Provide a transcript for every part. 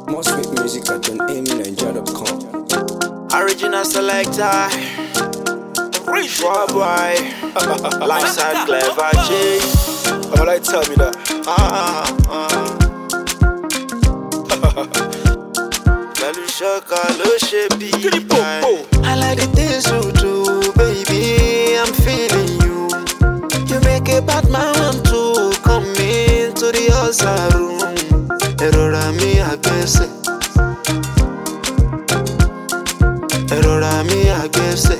More sweet music at JohnAmyNigeria.com. Original selector, rich boy, alongside Clever J. I'ma like tell me that. Pẹ̀lú ṣọ́kà ló ṣe bí I like the things you do, baby. I'm feeling you. You make a bad man to come into the other room. Erora mi agbese. Erora mi agbese.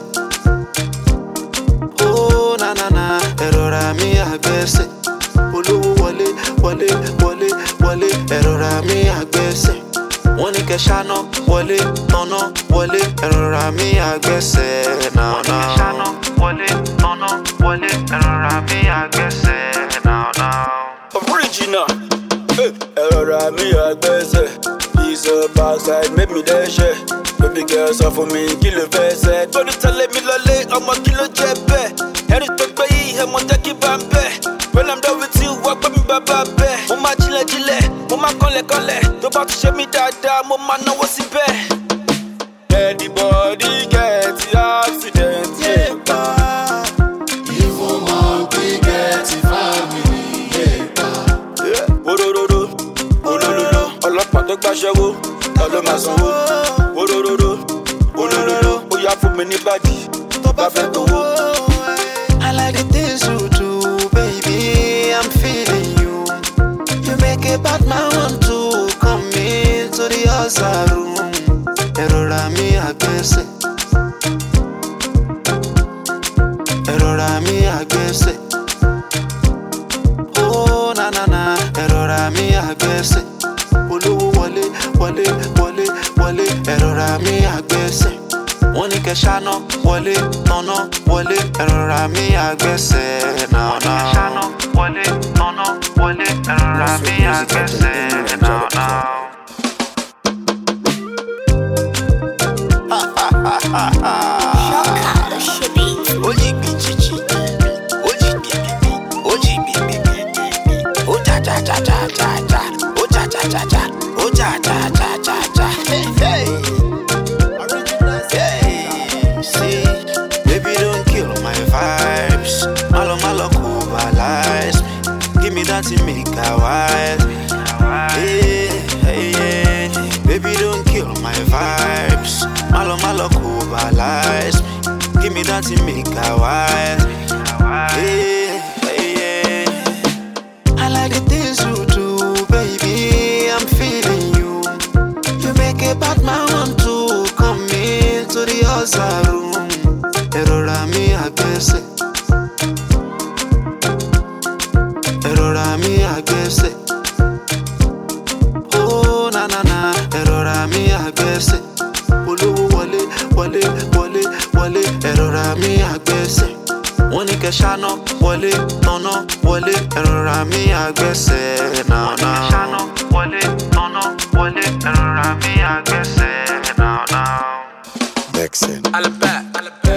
Oh na na na. Erora mi agbese. Olówó wọlé, wọlé, wọlé, wọlé. Erora mi agbese. Wọ́n ní kẹ́ ṣáná wọlé, tọ́nà wọlé. Erora mi agbese. Now now. Ṣáná wọlé, tọ́nà wọlé. Erora mi agbese. Now now. Original. Erora mi agbese. He's a backside, make me dashe. Baby girl sọ fún mi kí ló fẹ́ ṣe. Torí tẹ̀lé mi lọlé, ọmọ kí ló jẹ bẹ́ẹ̀. Ẹni tó gbé yìí, ẹ mọ̀ jẹ́ kí bá ń bẹ̀. When I'm done with you, wá gbé mi bàbá bẹ́ẹ̀. Mo máa jílẹ̀, mo máa kọ́lẹ̀. Tó bá tún ṣe mí dáadáa, mo máa náwó síbẹ̀. Anybody get accident, yeah. Even monkey get family, yeah. Orororo, ọlọ́pàá tó gbàṣẹ́wó, ta ló máa sanwó? Orororo, ó yá fún mi ní bàdí, tó bá fẹ́ gbowó. I like the things you do, baby. I'm feeling you. You make a bad man want to come into the other room. Erora mi agbese. Erora mi agbese. Oh na na na. Erora mi agbese. Olówó wọlé, wọlé, wọlé, wọlé. Erora mi agbese. Wọ́n ní kẹ́ ṣáná wọlé, tọ́nà wọlé. Erora mi agbese. Now now. Ṣáná wọlé, tọ́nà wọlé. Erora mi agbese. Now now. See, baby, don't kill my vibes. Malo cubalize me. Give me that to make a wild. Yeah. Baby, don't kill my vibes. Malo cubalize me. Give me that to make a wild. Yeah. I like the things you do, baby. I'm feeling you. You make a bad man want to come into the other room. Erora mi agbese. Erora mi agbese. Oh na na na. Erora mi agbese. Olówó wọlé, wọlé, wọlé, wọlé. Erora mi agbese. Wọ́n ní kẹ́ ṣáná wọlé, tọ́nà wọlé. Erora mi agbese. Now now. Ṣáná wọlé, tọ́nà wọlé. Erora mi agbese. Now now. Vexen. Alaba.